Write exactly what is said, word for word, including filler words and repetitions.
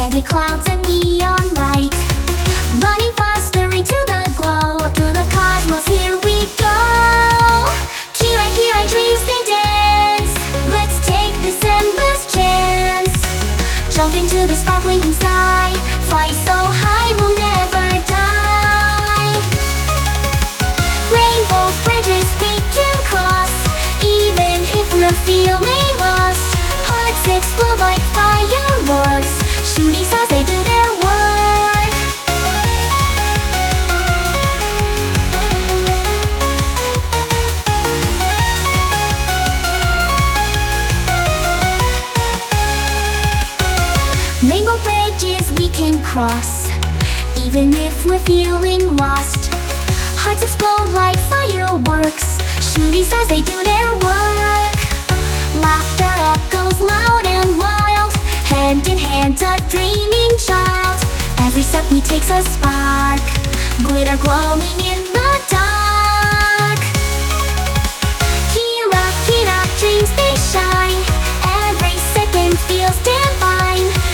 heavy clouds and neon light, running faster into the glow. Through the cosmos, here we go. Kira, Kira, dreams they dance. Let's take this endless chance. Jump into the sparkling sky, fly so high we'll never die. Rainbow bridges we can cross, even if we're feeling lost. Hearts explode like fireworks, shooting stars they do their work. Rainbow bridges we can cross, even if we're feeling lost. Hearts explode like fireworks, shooting stars they do their work. Laughter echoes loud and wild, hand in hand a dreaming child. Every step we take's a spark, glitter glowing in the dark. Kira, Kira, dreams they shine, every second feels divine.